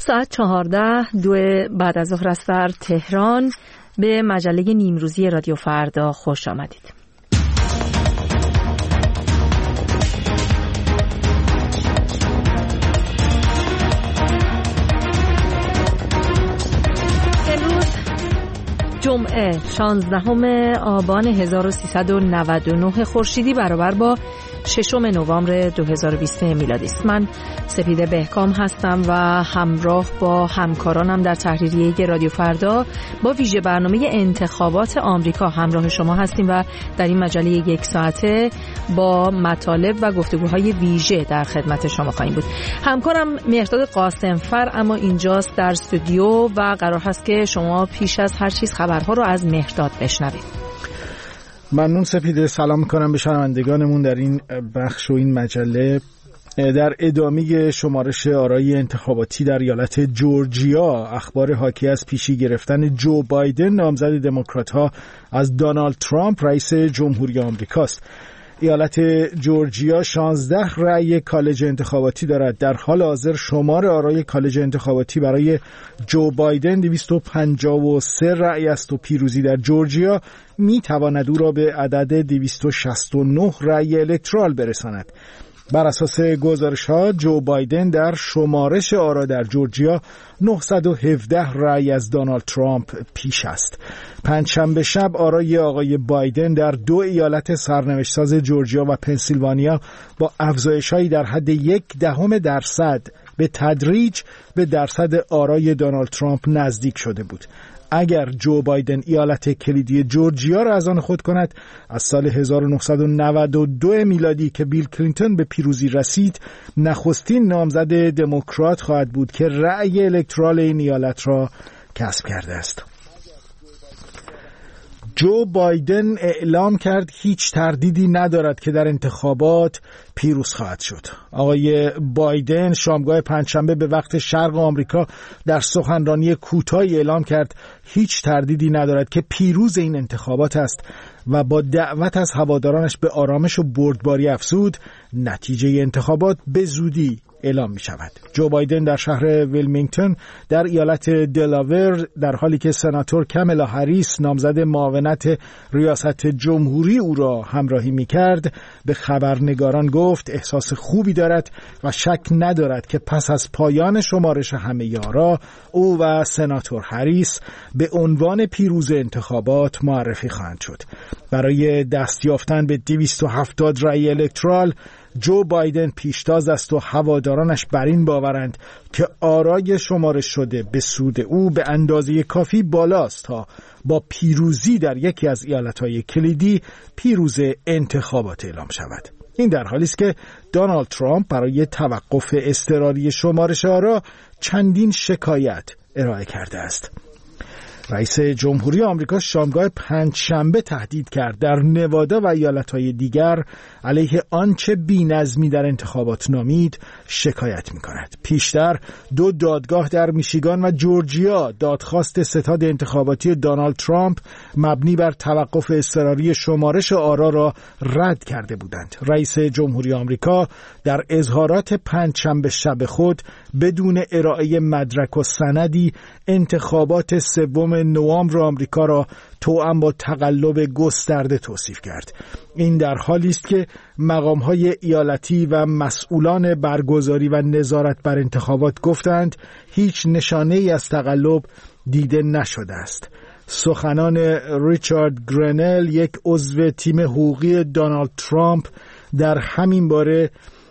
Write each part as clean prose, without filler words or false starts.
ساعت 14 بعد از ظهر است در تهران. به مجله نیمروزی رادیو فردا خوش آمدید. امروز جمعه 16 آبان 1399 خورشیدی برابر با 6 نوامبر 2020 میلادی است. من سپیده بهکام هستم و همراه با همکارانم در تحریریه رادیو فردا با ویژه برنامه انتخابات آمریکا همراه شما هستیم و در این مجله یک ساعته با مطالب و گفتگوهای ویژه در خدمت شما خواهیم بود. همکارم مهرداد قاسمفر اما اینجاست در استودیو و قرار هست که شما پیش از هر چیز خبرها رو از مهرداد بشنوید. ممنون سپیده. سلام میکنم به شنوندگانمون در این بخش و این مجله. در ادامه شمارش آرای انتخاباتی در ایالت جورجیا، اخبار حاکی از پیشی گرفتن جو بایدن نامزد دموکرات‌ها از دونالد ترامپ رئیس جمهوری آمریکاست. ایالت جورجیا 16 رأی کالج انتخاباتی دارد. در حال حاضر شمار آرای کالج انتخاباتی برای جو بایدن 253 رأی است و پیروزی در جورجیا می تواند او را به عدد 269 رأی الکترال برساند. بر اساس گزارش‌ها جو بایدن در شمارش آرا در جورجیا 917 رأی از دونالد ترامپ پیش است. پنجشنبه شب آرای آقای بایدن در 2 ایالت سرنوشت‌ساز جورجیا و پنسیلوانیا با افزایش‌هایی در حد 0.1% به تدریج به درصد آرای دونالد ترامپ نزدیک شده بود. اگر جو بایدن ایالت کلیدی جورجیا را از آن خود کند، از سال 1992 میلادی که بیل کلینتون به پیروزی رسید، نخستین نامزد دموکرات خواهد بود که رأی الکترال این ایالت را کسب کرده است. جو بایدن اعلام کرد هیچ تردیدی ندارد که در انتخابات پیروز خواهد شد. آقای بایدن شامگاه پنجشنبه به وقت شرق آمریکا در سخنرانی کوتاهی اعلام کرد هیچ تردیدی ندارد که پیروز این انتخابات است و با دعوت از هوادارانش به آرامش و بردباری افزود نتیجه انتخابات به زودی اعلام می شود. جو بایدن در شهر ویلمینگتون در ایالت دلاور در حالی که سناتور کامالا هریس نامزد معاونت ریاست جمهوری او را همراهی می کرد به خبرنگاران گفت احساس خوبی دارد و شک ندارد که پس از پایان شمارش همه آرا او و سناتور هریس به عنوان پیروز انتخابات معرفی خواهند شد. برای دست یافتن به 270 رأی الکترال جو بایدن پیشتاز است و هوادارانش بر این باورند که آرای شمارش شده به سود او به اندازه کافی بالاست تا با پیروزی در یکی از ایالت‌های کلیدی پیروز انتخابات اعلام شود. این در حالی است که دونالد ترامپ برای توقف اضطراری شمارش آرا چندین شکایت ارائه کرده است. رئیس جمهوری آمریکا شامگاه پنجشنبه تهدید کرد در نوادا و ایالت‌های دیگر علیه آنچه بی‌نظمی در انتخابات نامید شکایت می‌کند. پیشتر 2 دادگاه در میشیگان و جورجیا دادخواست ستاد انتخاباتی دونالد ترامپ مبنی بر توقف اضطراری شمارش آرا را رد کرده بودند. رئیس جمهوری آمریکا در اظهارات پنجشنبه شب خود بدون ارائه مدرک و سندی انتخابات 3 نوامبر آمریکا را توأم با تقلب گسترده توصیف کرد. این در حالی است که مقام‌های ایالتی و مسئولان برگزاری و نظارت بر انتخابات گفتند هیچ نشانه‌ای از تقلب دیده نشده است. سخنان ریچارد گرنل، یک عضو تیم حقوقی دونالد ترامپ، در همین باره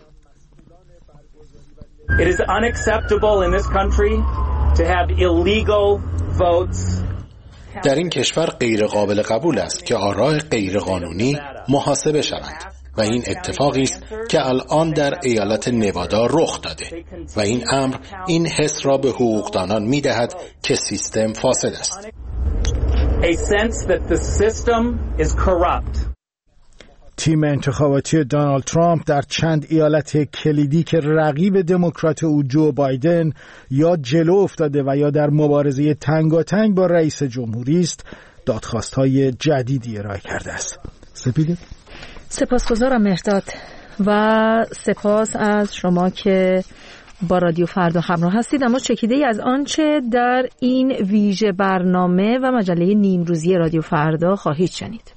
It is unacceptable in this country to have illegal votes. در این کشور غیر قابل قبول است که آراء غیر قانونی محاسبه شوند و این اتفاقی است که الان در ایالت نوادا رخ داده و این امر این حس را به حقوقدانان می‌دهد که سیستم فاسد است. A sense that the system is corrupt. تیم انتخاباتی دونالد ترامپ در چند ایالت کلیدی که رقیب دموکرات او جو بایدن یا جلو افتاده و یا در مبارزه تنگاتنگ با رئیس جمهوری است دادخواست‌های جدیدی ارائه کرده است. سپیده؟ سپاسگزارم مهرداد و سپاس از شما که با رادیو فردا همراه هستید، اما چکیده‌ای از آنچه در این ویژه برنامه و مجله نیمروزی رادیو فردا خواهید شنید.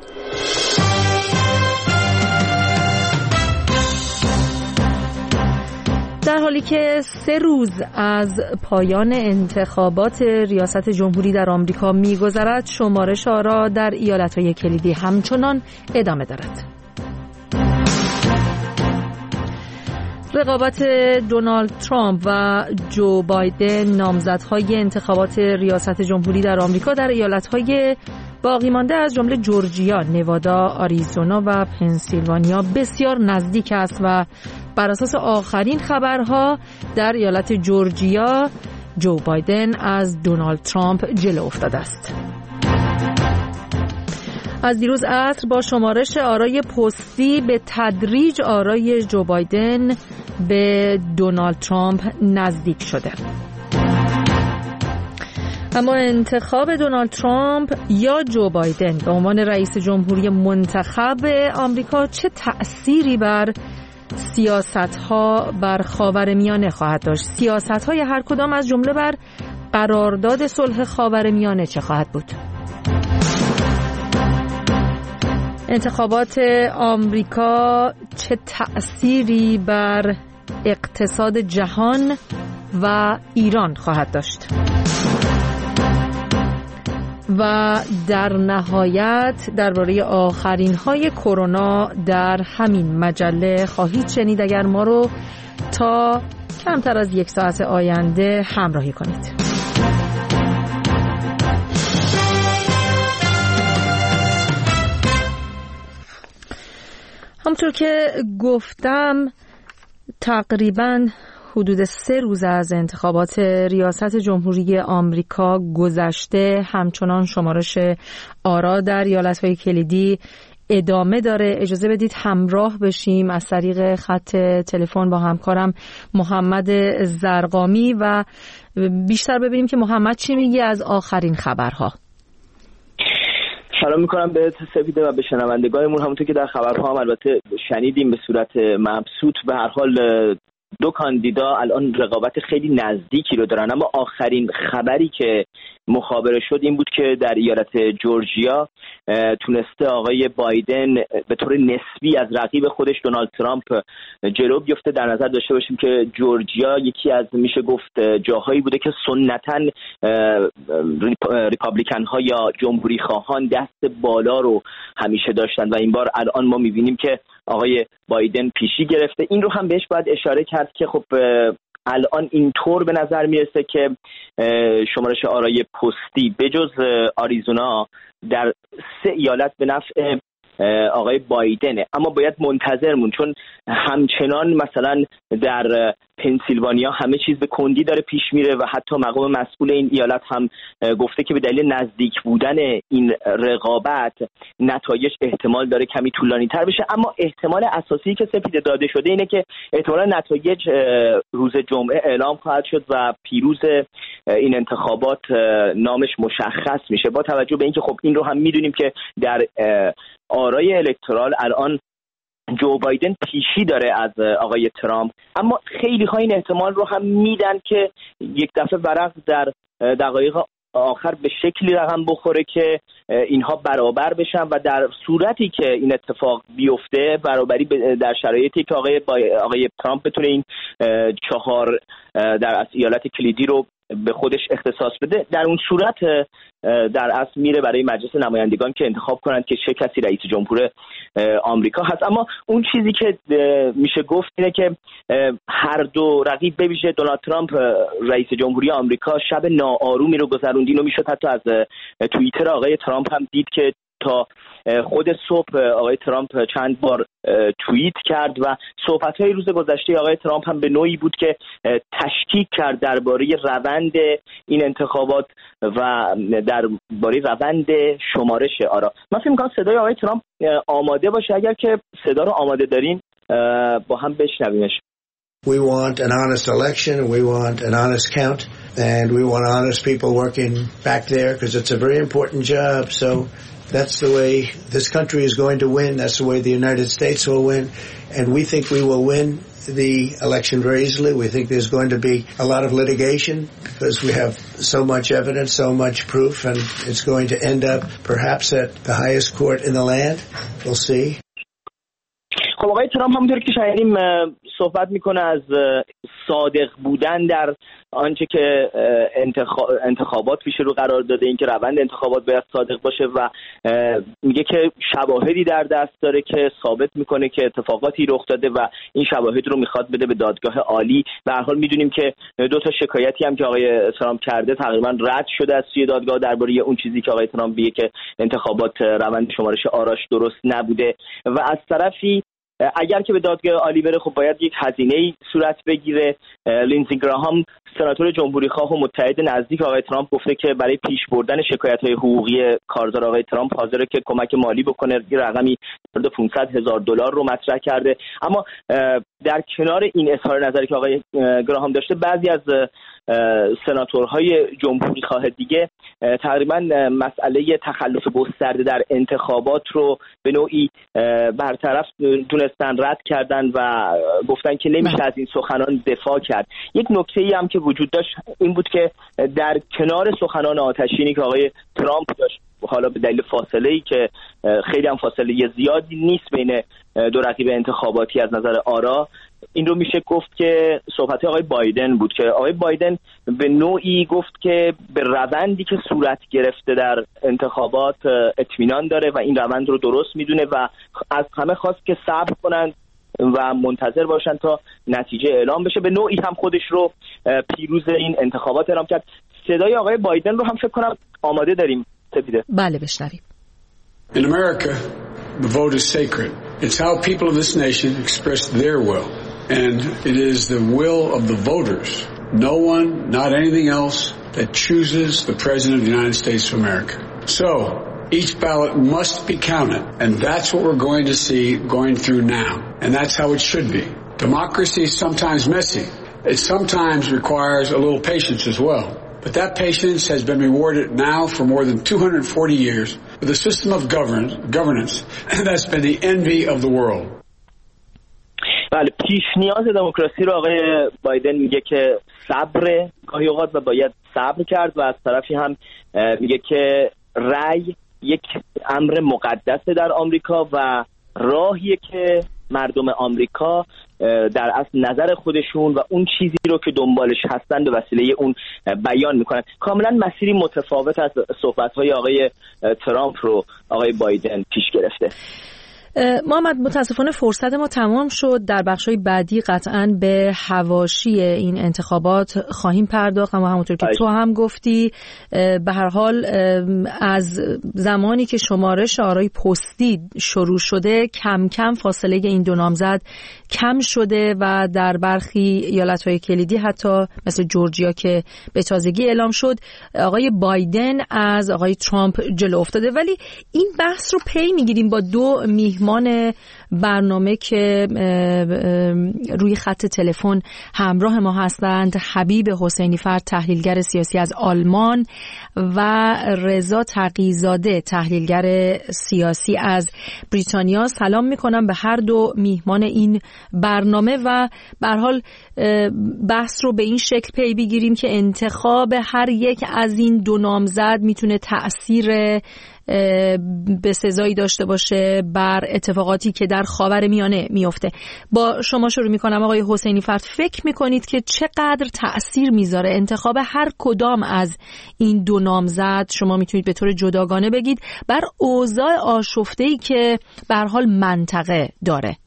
در حالی که 3 روز از پایان انتخابات ریاست جمهوری در آمریکا می‌گذرد، شمارش آرا در ایالت‌های کلیدی همچنان ادامه دارد. رقابت دونالد ترامپ و جو بایدن، نامزدهای انتخابات ریاست جمهوری در آمریکا در ایالت‌های باقی مانده از جمله جورجیا، نوادا، آریزونا و پنسیلوانیا بسیار نزدیک است و بر اساس آخرین خبرها در ایالت جورجیا جو بایدن از دونالد ترامپ جلو افتاده است. از دیروز عصر با شمارش آرای پستی به تدریج آرای جو بایدن به دونالد ترامپ نزدیک شده. اما انتخاب دونالد ترامپ یا جو بایدن به عنوان رئیس جمهوری منتخب آمریکا چه تأثیری بر سیاست‌ها بر خاورمیانه خواهد داشت؟ سیاست‌های هر کدام از جمله بر قرارداد صلح خاورمیانه چه خواهد بود؟ انتخابات آمریکا چه تأثیری بر اقتصاد جهان و ایران خواهد داشت؟ و در نهایت درباره آخرین‌های کرونا در همین مجله خواهید شنید اگر ما رو تا کمتر از 1 ساعت آینده همراهی کنید. همونطور که گفتم تقریباً حدود 3 روز از انتخابات ریاست جمهوری آمریکا گذشته، همچنان شمارش آرا در ایالت‌های کلیدی ادامه داره. اجازه بدید همراه بشیم از طریق خط تلفن با همکارم محمد زرقامی و بیشتر ببینیم که محمد چی میگه از آخرین خبرها. سلام میکنم به سپیده و به شنوندگانمون. همونطور که در خبرها هم البته شنیدیم به صورت مبسوط، به هر حال 2 کاندیدا الان رقابت خیلی نزدیکی رو دارن، اما آخرین خبری که مخابره شد این بود که در ایالت جورجیا تونسته آقای بایدن به طور نسبی از رقیب خودش دونالد ترامپ جلو بیفته. در نظر داشته باشیم که جورجیا یکی از میشه گفت جاهایی بوده که سنتاً ریپابلیکن ها یا جمهوری خواهان دست بالا رو همیشه داشتن و این بار الان ما میبینیم که آقای بایدن پیشی گرفته. این رو هم بهش باید اشاره کرد که خب الان اینطور به نظر میرسه که شمارش آرای پستی بجز آریزونا در 3 ایالت به نفع آقای بایدنه، اما باید منتظر مون، چون همچنان مثلا در پنسیلوانیا همه چیز به کندی داره پیش میره و حتی مقام مسئول این ایالت هم گفته که به دلیل نزدیک بودن این رقابت نتایج احتمال داره کمی طولانی تر بشه. اما احتمال اساسی که سپیده داده شده اینه که احتمال نتایج روز جمعه اعلام خواهد شد و پیروز این انتخابات نامش مشخص میشه، با توجه به اینکه خب این رو هم میدونیم که در آرای الکترال الان جو بایدن پیشی داره از آقای ترامپ، اما خیلی ها این احتمال رو هم میدن که یک دفعه ورق در دقایق آخر به شکلی رقم بخوره که اینها برابر بشن و در صورتی که این اتفاق بیفته برابری در شرایطی که آقای ترامپ بتونه این 4 در ایالت کلیدی رو به خودش اختصاص بده، در اون صورت در اصل میره برای مجلس نمایندگان که انتخاب کنند که چه کسی رئیس جمهور آمریکا هست. اما اون چیزی که میشه گفت اینه که هر دو رقیب، به ویژه دونالد ترامپ رئیس جمهوری آمریکا، شب ناآرومی رو گذروند. اینو میشد حتی از توییتر آقای ترامپ هم دید که تا خود صبح آقای ترامپ چند بار توییت کرد و صحبت‌های روز گذشته آقای ترامپ هم به نوعی بود که تشکیک کرد درباره روند این انتخابات و درباره روند شمارش آرا. من فکر می‌کنم صدای آقای ترامپ آماده باشه، اگر که صدا رو آماده دارین با هم بشنویمش. We want an honest election, and we want an honest count, and we want honest people working back there because it's a very important job. So that's the way this country is going to win. That's the way the United States will win. And we think we will win. the election very easily. We think there's going to be a lot of litigation because we have so much evidence, so much proof, and it's going to end up perhaps at the highest court in the land. We'll see. خب آقای ترامپ همونطور که شنیدیم صحبت میکنه از صادق بودن در آنچه که انتخابات پیش رو قرار داده، این که روند انتخابات باید صادق باشه و میگه که شواهدی در دست داره که ثابت میکنه که اتفاقاتی رخ داده و این شواهد رو میخواد بده به دادگاه عالی. به هر حال میدونیم که 2 تا شکایتی هم که آقای ترامپ کرده تقریبا رد شده از سوی دادگاه درباره اون چیزی که آقای ترامپ میگه که انتخابات روند شمارش آراش درست نبوده و از طرفی اگر که به دادگاه عالی بره خب باید یک هزینه‌ای صورت بگیره. لینزی گراهام سناتور جمهوری‌خواه و متحد نزدیک آقای ترامپ گفته که برای پیش بردن شکایت‌های حقوقی کارزار آقای ترامپ حاضره که کمک مالی بکنه. یه رقمی حدود $500,000 رو مطرح کرده. اما در کنار این اظهار نظری که آقای گراهام داشته، بعضی از سناتورهای جمهوری‌خواه دیگه تقریبا مسئله تخلف گسترده در انتخابات رو به نوعی برطرف دونستن، رد کردن و گفتن که نمیشه از این سخنان دفاع کرد. یک نکته‌ای هم که وجود داشت این بود که در کنار سخنان آتشینی که آقای ترامپ داشت، حالا به دلیل فاصله‌ای که خیلی هم فاصله زیادی نیست بین دو رقیب انتخاباتی از نظر آرا، این رو میشه گفت که صحبت آقای بایدن بود که آقای بایدن به نوعی گفت که به روندی که صورت گرفته در انتخابات اطمینان داره و این روند رو درست میدونه و از همه خواست که صبر کنند و منتظر باشن تا نتیجه اعلام بشه. به نوعی هم خودش رو پیروز این انتخابات اعلام کرد. صدای آقای بایدن رو هم فکر کنم آماده داریم. سپیده. بله بشنویم. In America, the vote is sacred. It's how people of this nation express their will. And it is the will of the voters, no one, not anything else, that chooses the President of the United States of America. So, each ballot must be counted, and that's what we're going to see going through now. And that's how it should be. Democracy is sometimes messy. It sometimes requires a little patience as well. But that patience has been rewarded now for more than 240 years with a system of governance that's been the envy of the world. بله، پیش نیاز دموکراسی رو آقای بایدن میگه که صبر گاهی اوقات و باید صبر کرد و از طرفی هم میگه که رأی یک امر مقدسه در آمریکا و راهیه که مردم آمریکا در اصل نظر خودشون و اون چیزی رو که دنبالش هستن به وسیله اون بیان میکنن. کاملا مسیری متفاوت از صحبت‌های آقای ترامپ رو آقای بایدن پیش گرفته. محمد متاسفانه فرصت ما تمام شد. در بخش‌های بعدی قطعاً به حواشی این انتخابات خواهیم پرداخت، اما همونطور که تو هم گفتی به هر حال از زمانی که شمارش آرای پستی شروع شده کم کم فاصله این دو نامزد کم شده و در برخی ایالت‌های کلیدی حتی مثل جورجیا که به تازگی اعلام شد آقای بایدن از آقای ترامپ جلو افتاده. ولی این بحث رو پی می‌گیریم با دو میهمان برنامه که روی خط تلفن همراه ما هستند، حبیب حسینی فرد تحلیلگر سیاسی از آلمان و رضا تقی‌زاده تحلیلگر سیاسی از بریتانیا. سلام میکنم به هر دو میهمان این برنامه و به هر حال بحث رو به این شکل پی بگیریم که انتخاب هر یک از این دو نامزد میتونه تأثیر به سزایی داشته باشه بر اتفاقاتی که در خاورمیانه میفته. با شما شروع میکنم آقای حسینی فرد، فکر میکنید که چقدر تأثیر میذاره انتخاب هر کدام از این دو نامزد، شما میتونید به طور جداگانه بگید، بر اوضاع آشفته‌ای که به هر حال منطقه داره؟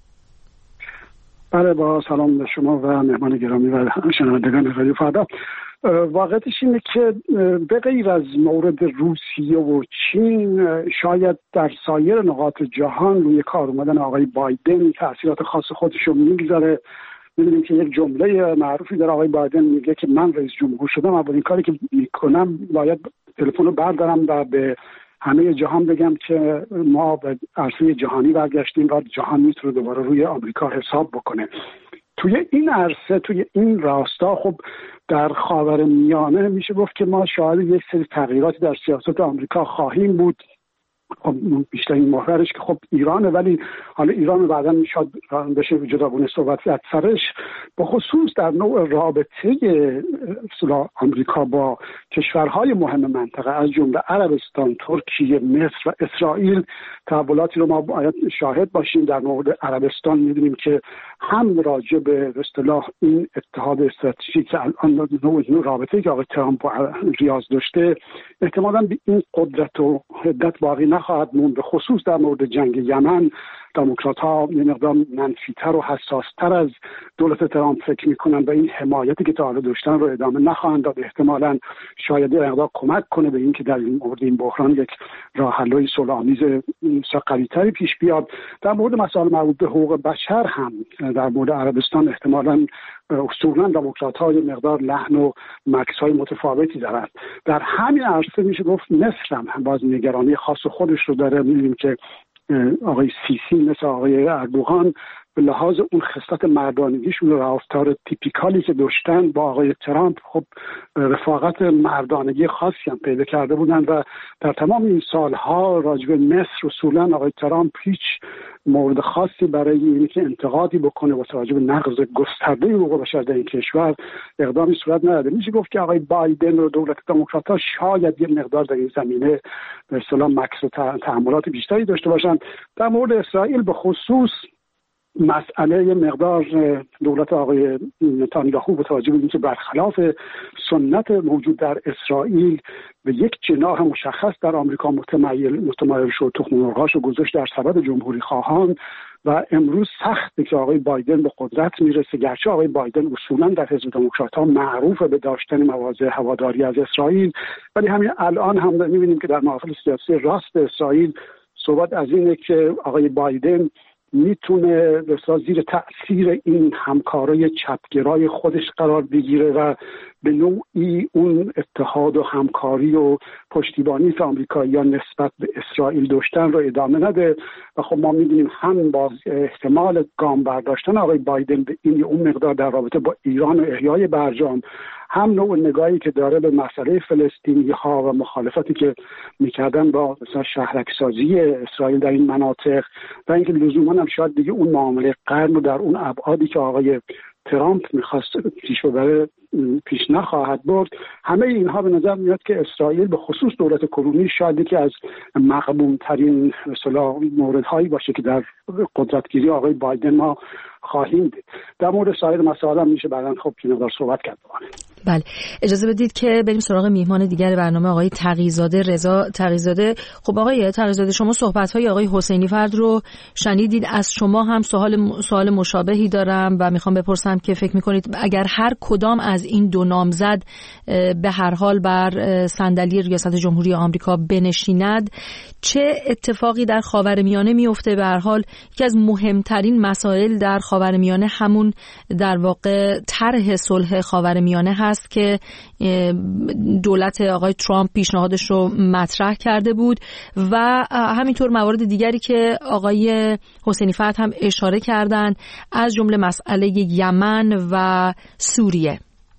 بله، با سلام به شما و مهمان گرامی و شنوندگان رادیو فردا. واقعیتش اینه که به غیر از مورد روسیه و چین شاید در سایر نقاط جهان روی کار اومدن آقای بایدن تأثیرات خاص خودش رو میگذاره. می‌بینیم که یک جمله معروفی در آقای بایدن میگه که من رئیس جمهور شدم، اولین کاری که میکنم باید تلفن رو بردارم و به همه جهان بگم که ما به عرصه جهانی برگشتیم و جهان میتونه دوباره روی آمریکا حساب بکنه. توی این عرصه، توی این راستا، خب در خاورمیانه میشه گفت که ما شاهد یک سری تغییراتی در سیاست آمریکا خواهیم بود بیشترین محورش که خب ایرانه، ولی حالا ایران بعداً شاید بشه جداگونه صحبت کرد سرش، به خصوص در نوع رابطه اصلا آمریکا با کشورهای مهم منطقه از جمله عربستان، ترکیه، مصر و اسرائیل. تحولاتی رو ما باید شاهد باشیم. در مورد عربستان می‌دونیم که هم راجع به اصطلاح این اتحاد استراتژیک که الان نوع رابطه‌ای که آقای ترامپ با ریاض داشته احتمالاً به این قدرت و حدت باقی نخواهد موند. به خصوص در مورد جنگ یمن دموکرات‌ها یه مقدار منفی‌تر و حساس‌تر از دولت ترامپ فکر می‌کنن و این حمایتی که تا حالا داشتن رو ادامه نخواهند داد. احتمالاً شاید یه مقدار کمک کنه به این که در این مورد این بحران یک راه حل‌های صلح‌آمیز قوی‌تری پیش بیاد. در مورد مسائل مربوط به حقوق بشر هم در مورد عربستان احتمالاً اصولاً دموکرات‌ها یه مقدار لحن و مکث‌های متفاوتی دارند. در همین عرصه میشه گفت مصر هم باز نگرانی خاص خودش رو داره. می‌بینیم که آقای سیسی مثل آقای اردوغان به لحاظ اون خصلت مردانگیشون و رفتار تیپیکالی که داشتن با آقای ترامپ خب رفاقت مردانگی خاصی هم پیدا کرده بودن و در تمام این سالها راجع به مصر اصولاً آقای ترامپ هیچ مورد خاصی برای اینی که انتقادی بکنه و راجع به نقض گسترده حقوق بشر در این کشور اقدامی صورت نداده. میشه گفت که آقای بایدن و دولت دموکرات‌ها شاید یه مقدار در این زمینه به اصطلاح مکث و تحملات بیشتری داشته باشن. در مورد اسرائیل به خصوص مسئله یه مقدار دولت آقای نتانیاهو با توجه به اینکه برخلاف سنت موجود در اسرائیل به یک جناح مشخص در آمریکا متمایل شد، تخم مرغ‌هاشو گذاشت در سبد جمهوری خواهان و امروز سخته که آقای بایدن به قدرت میرسه. گرچه آقای بایدن اصولاً در حزب دموکرات‌ها معروف به داشتن مواضع هواداری از اسرائیل، ولی همین الان هم می‌بینیم که در محافل سیاسی راست اسرائیل صحبت از اینه که آقای بایدن میتونه بسیار زیر تأثیر این همکارای چپگرای خودش قرار بگیره و به نوعی اون اتحاد و همکاری و پشتیبانی که آمریکایی‌ها نسبت به اسرائیل داشتن رو ادامه نده. و خب ما می‌دونیم هم با احتمال گام برداشتن آقای بایدن به این اون مقدار در رابطه با ایران و احیای برجام، هم نوع نگاهی که داره به مسئله فلسطینی‌ها و مخالفتی که می‌کردن با مثلا شهرک‌سازی اسرائیل در این مناطق و اینکه لزوماً هم شاید دیگه اون معامله قرن رو در اون ابعادی که آقای ترامپ می‌خواست پیش ببره پیش نخواهد برد. همه اینها به نظر میاد که اسرائیل به خصوص دولت کرونی شاید یکی از مقبول‌ترین مثلا موردهایی باشه که در قدرتگیری آقای بایدن ما خواهیم دید. در مورد سایر مسائل هم میشه بعداً خب که مقدار صحبت کرد. بله، اجازه بدید که بریم سراغ میهمان دیگر برنامه، آقای تقی‌زاده، رضا تقی‌زاده. خب آقای تقی‌زاده، شما صحبت‌های آقای حسینی فرد رو شنیدید. از شما هم سوال مشابهی دارم و میخوام بپرسم که فکر میکنید اگر هر کدام از این دو نامزد به هر حال بر صندلی ریاست جمهوری آمریکا بنشیند، چه اتفاقی در خاورمیانه میفته؟ به هر حال یکی از مهمترین مسائل در خاورمیانه همون در واقع طرح صلح خاورمیانه هست که دولت آقای ترامپ پیشنهادش رو مطرح کرده بود و همینطور موارد دیگری که آقای حسینی فرد هم اشاره کردن، از جمله مسئله یمن و سوریه.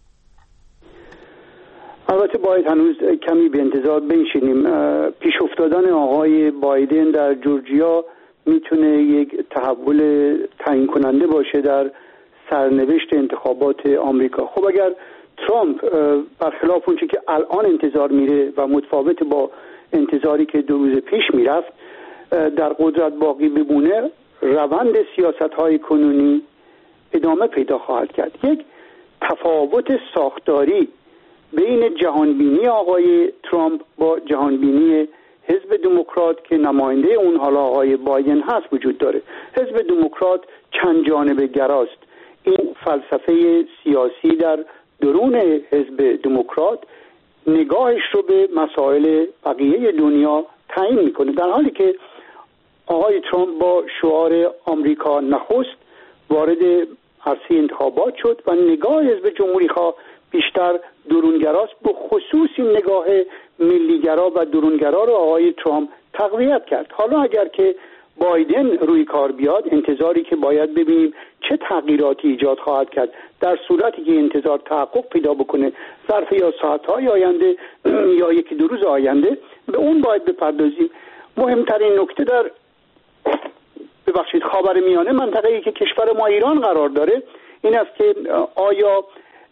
البته باید هنوز کمی به انتظار بنشینیم. پیش افتادن آقای بایدن در جورجیا میتونه یک تحول تعیین کننده باشه در سرنوشت انتخابات آمریکا. خب اگر ترامپ برخلاف اون چیزی که الان انتظار میره و متفاوت با انتظاری که 2 روز پیش میرفت در قدرت باقی بمونه، روند سیاست‌های کنونی ادامه پیدا خواهد کرد. یک تفاوت ساختاری بین جهانبینی آقای ترامپ با جهانبینی حزب دموکرات که نماینده اون حالا آقای بایدن هست وجود داره. حزب دموکرات چند جانبه گراست. این فلسفه سیاسی در درون حزب دموکرات نگاهش رو به مسائل بقیه دنیا تعیین میکنه، در حالی که آقای ترامپ با شعار آمریکا نخست وارد عرصه انتخابات شد و نگاه حزب جمهوری خواه بیشتر درونگراست، به خصوص این نگاه ملیگرا و درونگرا رو آقای ترامپ تقویت کرد. حالا اگر که بایدن روی کار بیاد، انتظاری که باید ببینیم چه تغییراتی ایجاد خواهد کرد. در صورتی که انتظار تحقق پیدا بکنه ظرف یا ساعت‌های آینده یا 1-2 روز آینده، به اون باید بپردازیم. مهمترین نکته در خاورمیانه، منطقه‌ای که کشور ما ایران قرار داره، این است که آیا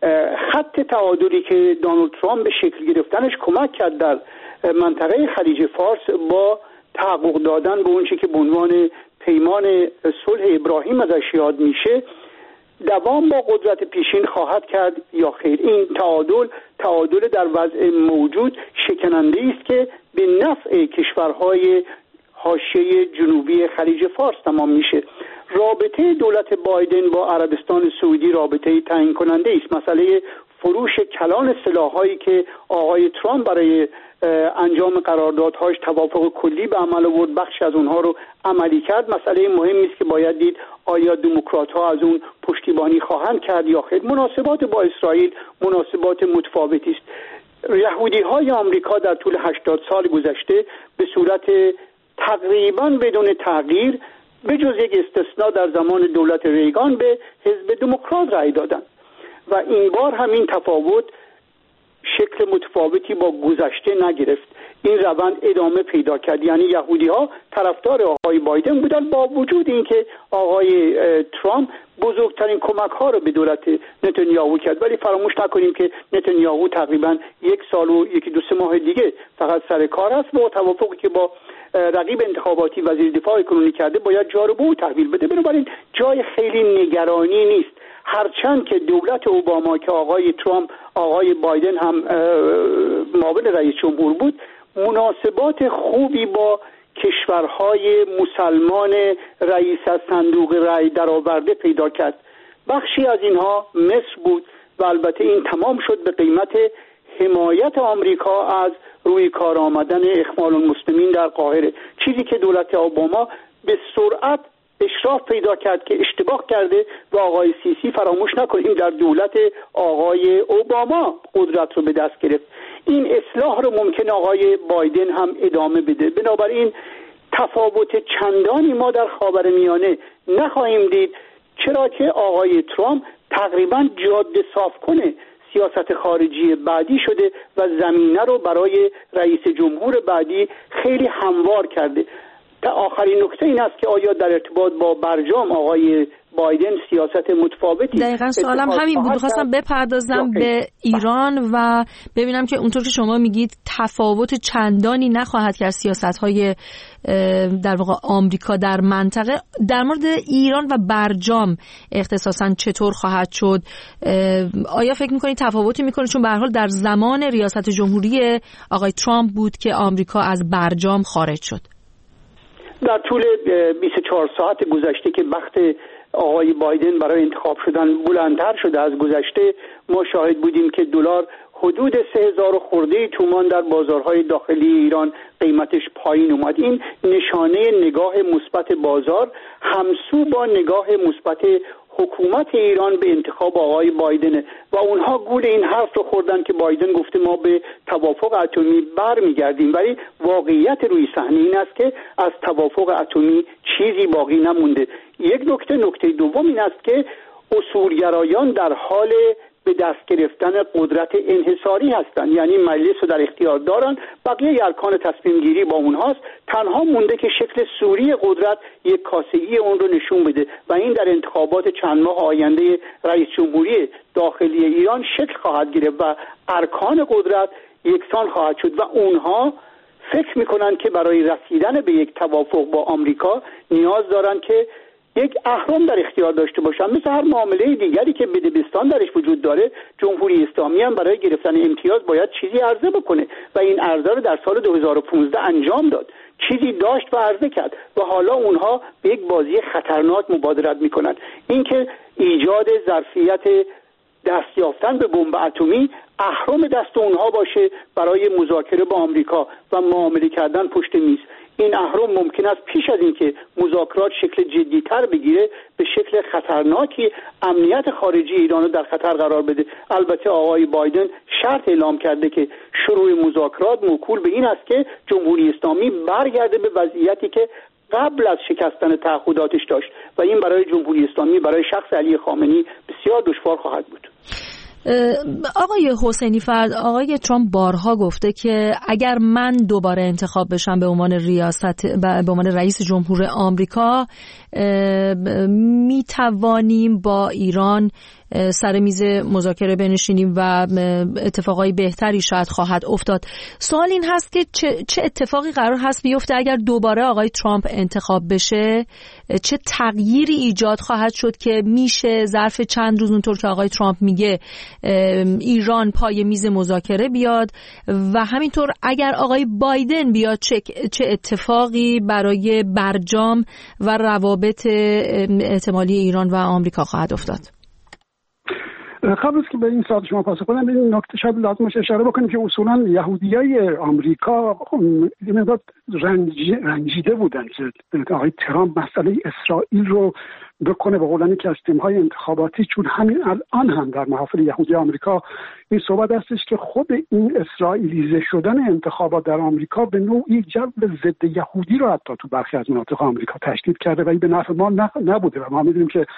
خط تعادلی که دونالد ترامپ به شکل گرفتنش کمک کرد در منطقه خلیج فارس با تحقق دادن به اون چیزی که به عنوان پیمان صلح ابراهیم ازش یاد میشه دوام با قدرت پیشین خواهد کرد یا خیر؟ این تعادل در وضع موجود شکننده است که به نفع کشورهای حاشیه جنوبی خلیج فارس تمام میشه. رابطه دولت بایدن با عربستان سعودی رابطه تعیین کننده است. مسئله فروش کلان سلاح‌هایی که آقای ترامپ برای انجام قراردادهاش توافق کلی به عمل آورد، بخش از اونها رو عملی کرد، مسئله مهمی است که باید دید آیا دموکرات‌ها از اون پشتیبانی خواهند کرد یا خیر. مناسبات با اسرائیل مناسبات متفاوتی است. یهودی‌های آمریکا در طول 80 سال گذشته به صورت تقریباً بدون تغییر به جز یک استثناء در زمان دولت ریگان به حزب دموکرات رأی دادند و این بار همین تفاوت شکل متفاوتی با گذشته نگرفت. این روند ادامه پیدا کرد، یعنی یهودی‌ها طرفدار آقای بایدن بودن با وجود اینکه آقای ترامپ بزرگترین کمک‌ها رو به دولت نتانیاهو کرد. ولی فراموش نکنیم که نتانیاهو تقریباً 1 سال و 1-2 ماه دیگه فقط سر کار است. با توافقی که با رقیب انتخاباتی وزیر دفاع کنونی کرده باید جا رو به او تحویل بده. بنابراین جای خیلی نگرانی نیست، هرچند که دولت اوباما که آقای ترامپ آقای بایدن هم معاون رئیس جمهور بود مناسبات خوبی با کشورهای مسلمان رئیس از صندوق رأی درآورده پیدا کرد. بخشی از اینها مصر بود و البته این تمام شد به قیمت حمایت آمریکا از روی کار آمدن اخوان المسلمین در قاهره، چیزی که دولت اوباما به سرعت اشراف پیدا کرد که اشتباه کرده و آقای سیسی فراموش نکنیم در دولت آقای اوباما قدرت رو به دست گرفت. این اصلاح رو ممکن آقای بایدن هم ادامه بده. بنابراین تفاوت چندانی ما در خاورمیانه نخواهیم دید، چرا که آقای ترامپ تقریبا جاده صاف کنه سیاست خارجی بعدی شده و زمینه رو برای رئیس جمهور بعدی خیلی هموار کرده. آخرین نکته این است که آیا در ارتباط با برجام آقای بایدن سیاست متفاوتی؟ دقیقاً سوالم همین بود. خواستم بپردازم به ایران و ببینم که اونطور که شما میگید تفاوت چندانی نخواهد کرد سیاست‌های در واقع آمریکا در منطقه. در مورد ایران و برجام اختصاصاً چطور خواهد شد؟ آیا فکر می‌کنید تفاوتی می‌کنه؟ چون به هر حال در زمان ریاست جمهوری آقای ترامپ بود که آمریکا از برجام خارج شد. در طول 24 ساعت گذشته که وقت آقای بایدن برای انتخاب شدن بلندتر شده از گذشته، ما شاهد بودیم که دلار حدود 3000 خورده تومان در بازارهای داخلی ایران قیمتش پایین اومد. این نشانه نگاه مثبت بازار همسو با نگاه مثبت حکومت ایران به انتخاب آقای بایدن و اونها گول این حرف رو خوردن که بایدن گفته ما به توافق اتمی برمیگردیم، ولی واقعیت روی صحنه این است که از توافق اتمی چیزی باقی نمونده. یک نکته دوم این است که اصولگرایان در حال به دست گرفتن قدرت انحصاری هستند، یعنی مجلس رو در اختیار دارن، بقیه ارکان تصمیم گیری با اونهاست، تنها مونده که شکل سوری قدرت یک کاسگی اون رو نشون بده و این در انتخابات چند ماه آینده رئیس جمهوری داخلی ایران شکل خواهد گرفت و ارکان قدرت یکسان خواهد شد و اونها فکر میکنن که برای رسیدن به یک توافق با آمریکا نیاز دارن که یک اهرم در اختیار داشته باشن. مثل هر معامله دیگری که بدبستان درش وجود داره، جمهوری اسلامی هم برای گرفتن امتیاز باید چیزی عرضه بکنه و این عرضه رو در سال 2015 انجام داد، چیزی داشت و عرضه کرد و حالا اونها به یک بازی خطرناک مبادرت میکنن. اینکه ایجاد ظرفیت دست یافتن به بمب اتمی اهرم دست اونها باشه برای مذاکره با آمریکا و معامله کردن پشت میز. این اهرم ممکن است پیش از اینکه مذاکرات شکل جدی‌تر بگیره به شکل خطرناکی امنیت خارجی ایران رو در خطر قرار بده. البته آقای بایدن شرط اعلام کرده که شروع مذاکرات موکول به این است که جمهوری اسلامی برگرده به وضعیتی که قبل از شکستن تعهداتش داشت و این برای جمهوری اسلامی، برای شخص علی خامنه‌ای بسیار دشوار خواهد بود. آقای حسینی فرد، آقای ترامپ بارها گفته که اگر من دوباره انتخاب بشم به عنوان رئیس جمهور آمریکا می توانیم با ایران سر میز مذاکره بنشینیم و اتفاقای بهتری شاید خواهد افتاد. سوال این هست که چه اتفاقی قرار هست بیفته اگر دوباره آقای ترامپ انتخاب بشه؟ چه تغییری ایجاد خواهد شد که میشه ظرف چند روز، اونطور که آقای ترامپ میگه، ایران پای میز مذاکره بیاد و همینطور اگر آقای بایدن بیاد چه اتفاقی برای برجام و روابط احتمالی ایران و آمریکا خواهد افتاد؟ قبل از که به این سوال شما پاسخ بدم، این نکته شاید لازم باشه اشاره بکنیم که اصولا یهودیای آمریکا یه مقدار رنجیده بودن که آقای ترامپ مسئله اسرائیل رو بکنه به قولن که از تیم‌های انتخاباتی، چون همین الان هم در محافل یهودی آمریکا این صحبت هستش که خود این اسرائیلیزه شدن انتخابات در آمریکا به نوعی جو ضد یهودی رو حتی تو برخی از مناطق آمریکا تشدید کرده و این به نفع ما نبوده و ما می‌دونیم که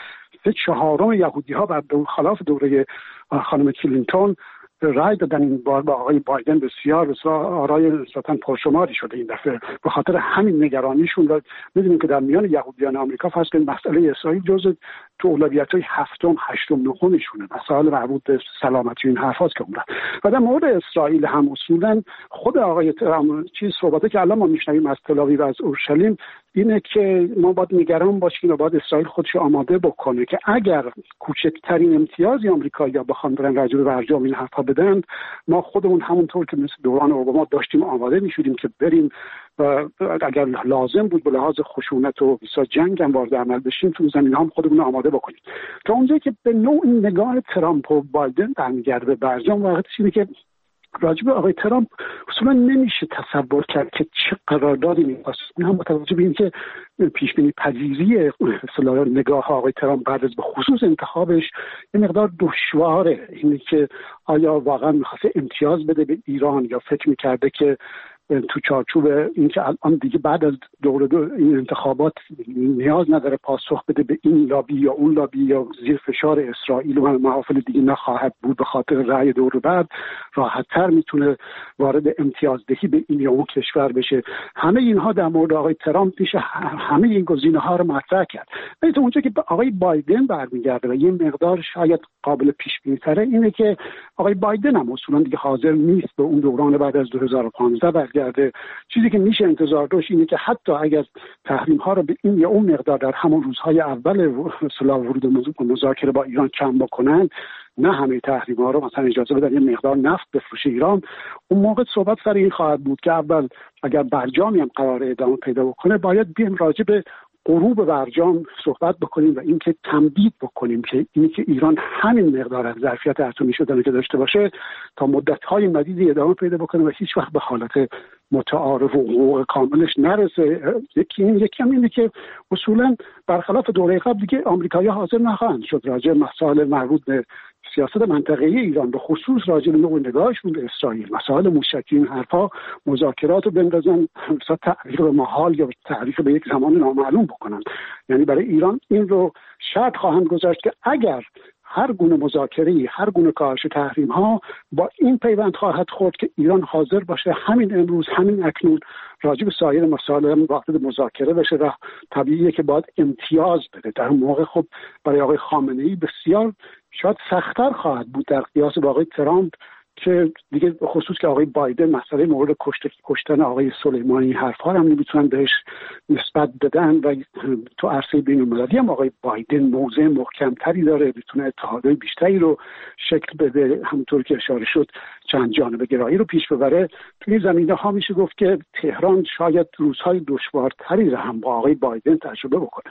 3/4 یهودی‌ها بر خلاف دوره خانم کلینتون رای دادن این بار با آقای بایدن بسیار آرای نسبتاً پرشماری شده این دفعه. به خاطر همین نگرانیشون و می‌دونیم که در میان یهودیان آمریکا فرض کنید مسئله اسرائیل جزء تو اولویت‌های 7م، 8م، 9مشونه، مسائل مربوط به سلامتی این حرفاست که عمرن. و در مورد اسرائیل هم اصولاً خود آقای ترامپ صحبته که الان ما میشنویم از تل‌آویو و از اورشلیم اینه که ما باید نگران باشیم و باید اسرائیل خودش آماده بکنه که اگر کوچکترین امتیازی آمریکایی‌ها بخوان برن راجع به برجام این حرفا بدن، ما خودمون همونطور که مثل دوران اوباما داشتیم آماده می‌شدیم که بریم و اگر لازم بود به لحاظ خشونت و بسیار جنگ هم وارد عمل بشیم تو زمین هم خودمون آماده بکنیم. تا اونجایی که به نوع نگاه ترامپ و بایدن برمیگرده به برجام، واقعیتش اینه که راجب آقای ترامپ اصولا نمیشه تصور کرد که چه قراردادی می‌خواست. این هم متوجه به این که پیش بینی پذیری اصطلاحاً نگاه آقای ترامپ بعد از به خصوص انتخابش یه مقدار دشواره. اینه که آیا واقعا می‌خواسته امتیاز بده به ایران یا فکر می‌کرده که تو چارچوب این که الان دیگه بعد از این انتخابات نیاز نداره پاسخ بده به این لابی یا اون لابی یا زیر فشار اسرائیل و محافل دیگه نخواهد بود، به خاطر رأی دور بعد راحت‌تر میتونه وارد امتیازدهی به این یا اون کشور بشه. همه اینها در مورد آقای ترامپ میشه همه این گزینه‌ها رو مطرح کرد. ولی تا اونجا که آقای بایدن برمیگرده و یه مقدار شاید قابل پیش بینی تره اینه که آقای بایدن هم اصولا دیگه حاضر نیست به اون دوران بعد از 2015 برگرده. چیزی که میشه انتظار داشت اینه که حتی اگر تحریم ها رو به این یا اون مقدار در همون روزهای اول ورود مذاکره با ایران کم بکنن، نه همه تحریم ها رو مثلا اجازه بدن یه مقدار نفت بفروشه ایران، اون موقع صحبت سر این خواهد بود که اول اگر برجامی هم قرار ادامه پیدا بکنه باید بیایم راجع به غروب برجام صحبت بکنیم و اینکه تمدید بکنیم که ایران همین مقدار از ظرفیت اتمی شدن که داشته باشه تا مدت‌های مدیدی ادامه پیدا بکنه و هیچ وقت به حالت متعارف و حقوق کاملش نرسه. یکی هم اینه که اصولا برخلاف دوره قبل دیگه آمریکایی‌ها حاضر نخواهند شد راجع به مسائل مربوط به سیاست منطقه‌ای ایران، به خصوص راجع به نوع نگاهشون به اسرائیل، مسائل موشکی، این حرفا، مذاکرات رو بندازن مثلا تعریف به محال یا تعریف به یک زمان نامعلوم بکنن. یعنی برای ایران این رو شرط خواهند گذاشت که اگر هر گونه مذاکره‌ای، هر گونه کاهش تحریم‌ها با این پیوند خواهد خورد که ایران حاضر باشه همین امروز، همین اکنون راجع به سایر مسائل هم وارد مذاکره بشه و طبیعیه که باید امتیاز بده. در اون موقع خب برای آقای خامنه‌ای بسیار شاید سخت‌تر خواهد بود در قیاس با آقای ترامپ که دیگه به خصوص که آقای بایدن مسئله مورد کشتن آقای سلیمانی حرفا هم نمیتونن بهش نسبت بدن و تو عرصه بین‌المللی هم آقای بایدن موضع محکم‌تری داره، میتونه اتحادهای بیشتری رو شکل بده، همونطور که اشاره شد چند جانبه گرایی رو پیش ببره. تو این زمینه‌ها میشه گفت که تهران شاید روزهای دشوارتری رو هم با آقای بایدن تجربه بکنه.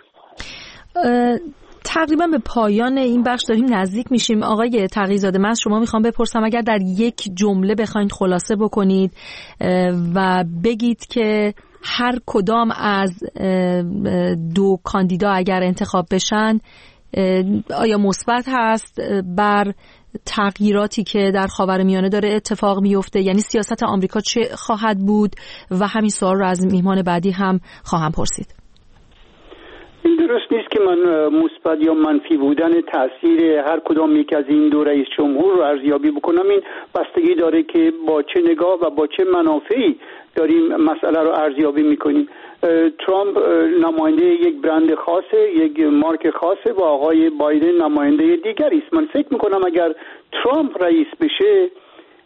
تقریبا به پایان این بخش داریم نزدیک میشیم. آقای تقی‌زاده، من از شما میخوام بپرسم اگر در یک جمله بخواید خلاصه بکنید و بگید که هر کدام از دو کاندیدا اگر انتخاب بشن آیا مثبت هست بر تغییراتی که در خاورمیانه داره اتفاق میفته، یعنی سیاست آمریکا چه خواهد بود، و همین سوال رو از میهمان بعدی هم خواهم پرسید. این درست نیست که من مثبت یا منفی بودن تاثیر هر کدام یک از این دو رئیس جمهور رو ارزیابی بکنم. این بستگی داره که با چه نگاه و با چه منافعی داریم مسئله رو ارزیابی میکنیم. ترامپ نماینده یک برند خاصه، یک مارک خاصه، و آقای بایدن نماینده دیگری است. من فکر میکنم اگر ترامپ رئیس بشه